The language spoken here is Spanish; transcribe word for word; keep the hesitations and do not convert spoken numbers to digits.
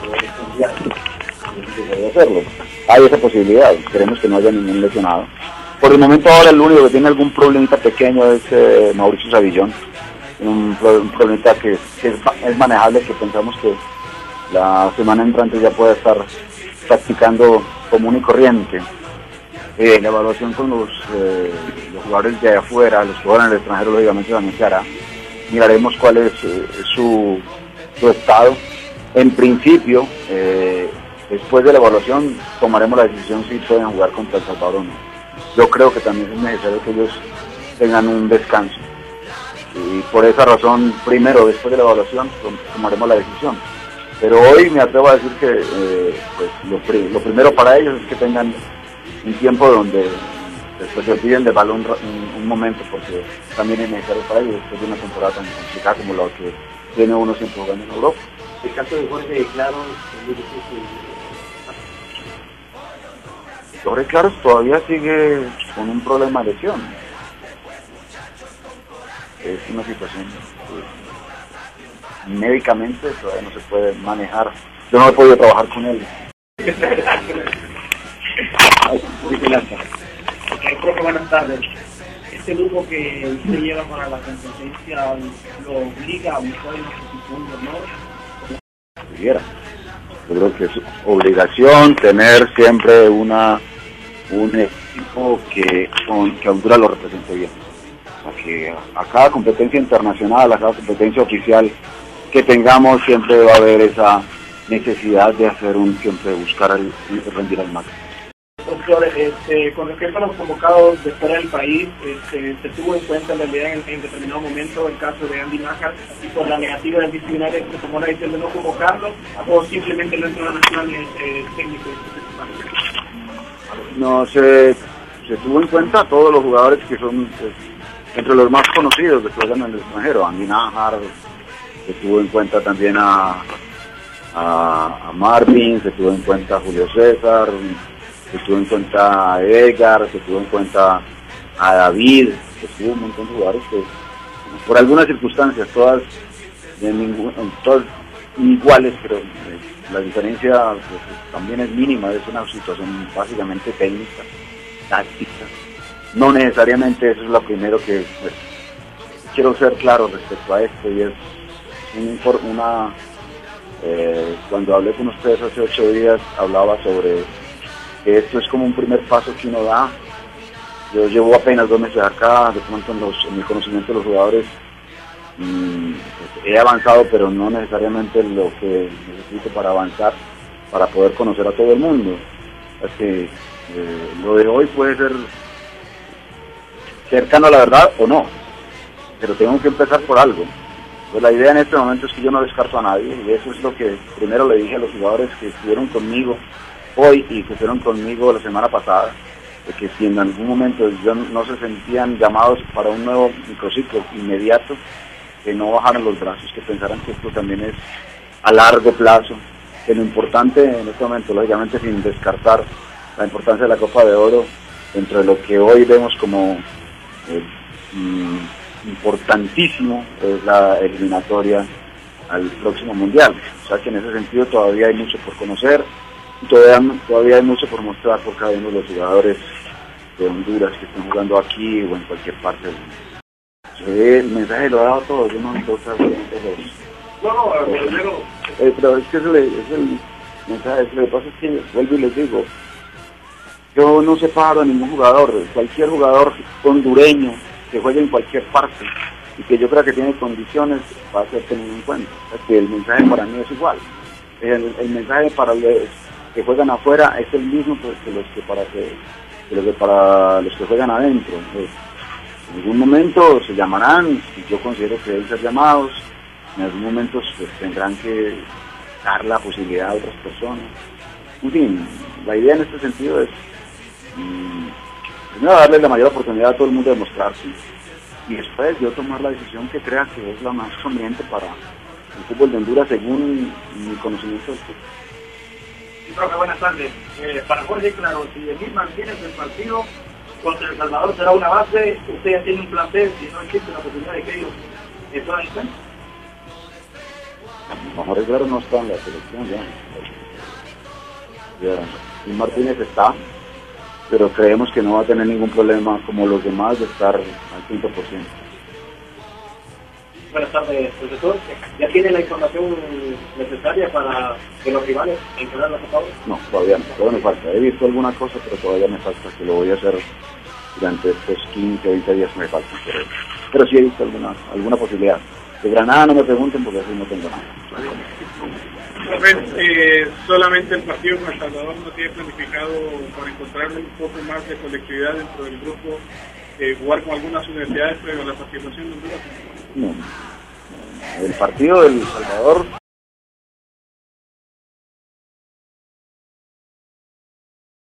hacerlo. Hay esa posibilidad, esperemos que no haya ningún lesionado. Por el momento ahora el único que tiene algún problemita pequeño es eh, Mauricio Savillón, un, un problemita que, que es, es manejable, que pensamos que la semana entrante ya puede estar practicando común y corriente. Eh, la evaluación con los, eh, los jugadores de afuera, los jugadores en el extranjero, lógicamente también se hará. Miraremos cuál es eh, su, su estado. En principio, eh, después de la evaluación, tomaremos la decisión si pueden jugar contra El Salvador o no. Yo creo que también es necesario que ellos tengan un descanso. Y por esa razón, primero, después de la evaluación, tomaremos la decisión. Pero hoy me atrevo a decir que eh, pues, lo, lo primero para ellos es que tengan un tiempo donde después se olviden del balón un, un momento, porque también es necesario para ellos después de una temporada tan complicada como la que tiene uno siempre jugando en Europa. El caso de Jorge Claros, Jorge Claros todavía sigue con un problema de lesión. Es una situación que médicamente todavía no se puede manejar. Yo no he podido trabajar con él. Okay, profe, buenas tardes. Este grupo que usted lleva para la competencia lo obliga a buscar una posición de honor. Yo creo que es obligación tener siempre una un equipo que, con, que Honduras lo represente bien. O sea, que a, a cada competencia internacional, a cada competencia oficial que tengamos, siempre va a haber esa necesidad de hacer un, siempre buscar el, rendir al máximo. Doctor, este, con respecto a los convocados de fuera del país, este, se tuvo en cuenta en realidad en, en determinado momento el caso de Andy Nájar y por la negativa del disciplinario se tomó la decisión de no convocarlo, o simplemente el entrenador nacional eh, técnico. No, se, se tuvo en cuenta a todos los jugadores que son pues, entre los más conocidos que juegan en el extranjero. Andy Nájar, se tuvo en cuenta también a, a, a Marvin, se tuvo en cuenta a Julio César, se tuvo en cuenta a Edgar, se tuvo en cuenta a David, se tuvo un montón de jugadores que por algunas circunstancias, todas, de ningún, todas iguales, pero eh, la diferencia pues, también es mínima, es una situación básicamente técnica, táctica. No necesariamente eso es lo primero que pues, quiero ser claro respecto a esto, y es un, una eh, cuando hablé con ustedes hace ocho días hablaba sobre que esto es como un primer paso que uno da. Yo llevo apenas dos meses acá, de pronto en, los, en el conocimiento de los jugadores mmm, pues, he avanzado, pero no necesariamente lo que necesito para avanzar, para poder conocer a todo el mundo. Es que eh, lo de hoy puede ser cercano a la verdad o no, pero tengo que empezar por algo. Pues la idea en este momento es que yo no descarto a nadie, y eso es lo que primero le dije a los jugadores que estuvieron conmigo hoy y que estuvieron conmigo la semana pasada, de que si en algún momento yo no se sentían llamados para un nuevo microciclo inmediato, que no bajaran los brazos, que pensaran que esto también es a largo plazo, que lo importante en este momento, lógicamente sin descartar la importancia de la Copa de Oro, dentro de lo que hoy vemos como eh, mm, importantísimo, es la eliminatoria al próximo Mundial. O sea que en ese sentido todavía hay mucho por conocer, Todavía, todavía hay mucho por mostrar por cada uno de los jugadores de Honduras que están jugando aquí o en cualquier parte del mundo. Sí, el mensaje lo ha dado todo, yo no entonces los... No, no, primero... Eh, pero es que es el, es el mensaje, lo que pasa es que, vuelvo y les digo, yo no separo a ningún jugador, cualquier jugador hondureño que juegue en cualquier parte y que yo creo que tiene condiciones va a ser tenido en cuenta. Es que el mensaje para mí es igual. El, el mensaje para los que juegan afuera es el mismo que los que para que, que los que para los que juegan adentro. Pues, en algún momento se llamarán, y yo considero que deben ser llamados, en algún momento pues, tendrán que dar la posibilidad a otras personas. En fin, la idea en este sentido es mmm, primero darle la mayor oportunidad a todo el mundo de mostrarse, y después yo tomar la decisión que crea que es la más conveniente para el fútbol de Honduras según mi conocimiento del fútbol. Sí, profe, buenas tardes. Eh, para Jorge Claros, si el mismo mantiene el partido contra El Salvador será una base, usted ya tiene un plan B, si no existe la posibilidad de que ellos puedan entrar. Jorge Guerrero no está en la selección ya. ya. Y Martínez está, pero creemos que no va a tener ningún problema como los demás de estar al cien por ciento. Buenas tardes, profesor. ¿Ya tiene la información necesaria para que los rivales encarar la Copa? No, todavía no, todavía me falta. He visto alguna cosa, pero todavía me falta, que lo voy a hacer durante estos quince, veinte días me falta. Pero, pero sí he visto alguna, alguna posibilidad. De Granada no me pregunten porque así no tengo nada. Eh, solamente el partido con El Salvador no tiene planificado para encontrar un poco más de colectividad dentro del grupo, eh, jugar con algunas universidades previo a la participación de Honduras. No. El partido del Salvador